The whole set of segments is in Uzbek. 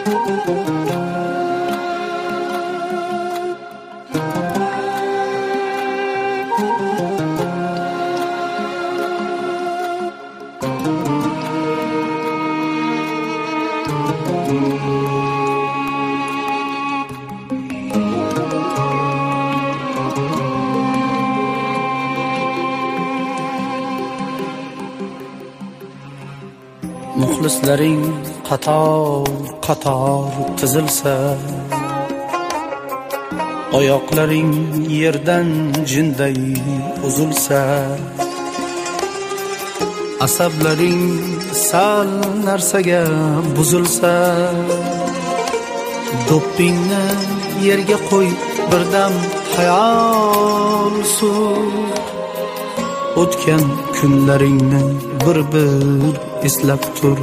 Muxlislaring qator qator tizilsa, oyoqlaring yerdan jinday uzilsa, asablaring sal narsaga buzilsa, do'ppingni yerga qo'y, birdam xayol sur. O'tgan kunlaringni bir-bir eslab tur.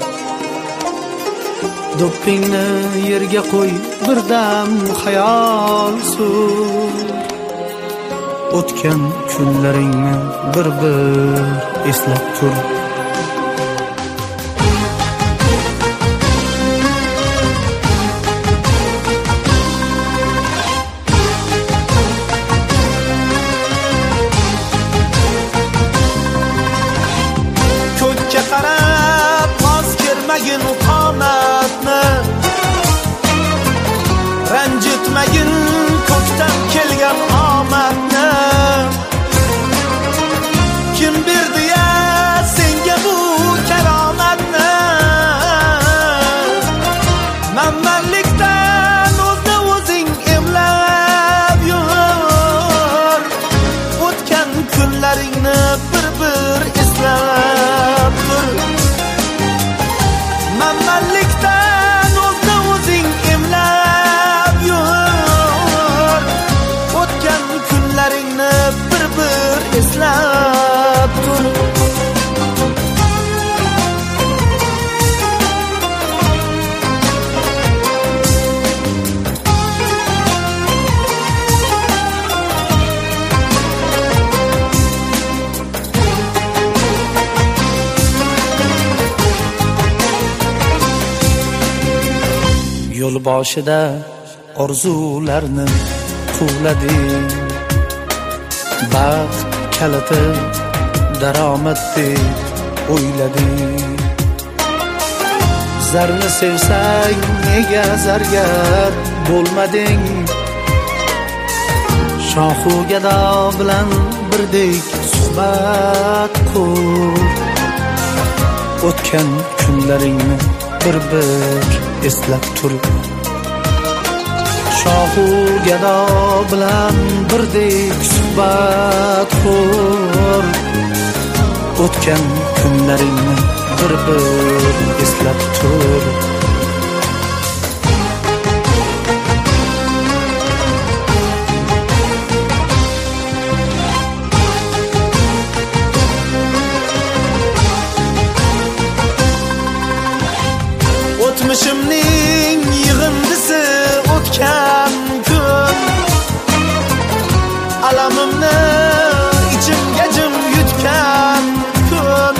Do'ppingni yerga qo'y, birdam xayol sur. O'tgan kunlaringni bir-bir eslab tur. Ranjitmagin ko'kdan kelgan omadni. Kim berdi ya senga bu karomatni? Manmanlikdan o'zda o'zing emlab yur. O'tgan kunlaringni bir-bir eslab tur. Manmanlikdan o'zda o'zing emlab yur. O'tgan kunlaringni bir-bir eslab tur. Yo'l boshida orzularni quvlading, baxt kaliti daromad deb o'ylading. Zarni sevsang nega zargar bo'lmading? Shohu gado bilan birdek suhbat qur. O'tgan kunlaringni bir-bir eslab tur. Shohu gado bilan birdek suhbat qur. O'tgan kunlaringni bir-bir eslab tur. O'tmishimning yig'indisi o'tgan kun. Alamimni ichimga jim yutgan kun.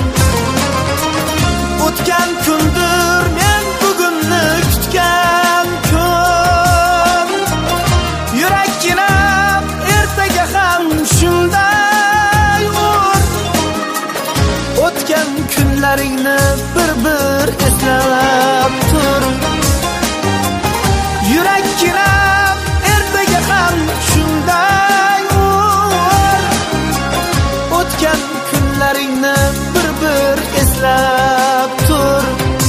O'tgan kundir men bugunni kutgan kun. Yurakginam ertaga ham shunday ur. O'tgan kunlaringni bir-bir eslab tur. Yurakginam ertaga ham shunday ur. O'tgan kunlaringni bir-bir eslab tur.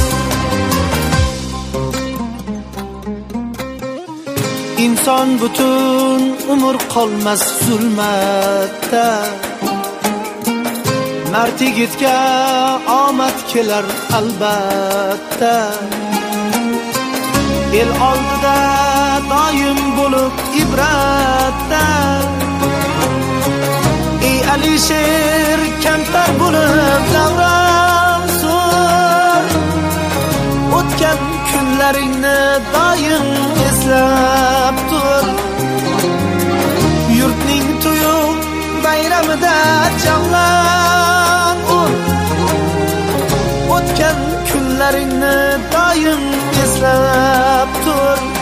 Inson butun umr qolmas zulmatda. Mard yigitga omad kelar albatta. El oldida doim bo'lib ibratda. Ey Alisher kamtar bo'lib davron sur. O'tgan kunlaringni doim eslab tur. Yurtning to'yib bayramida jamlan ur. O'tgan kunlaringni kunlaringni doim eslab tur.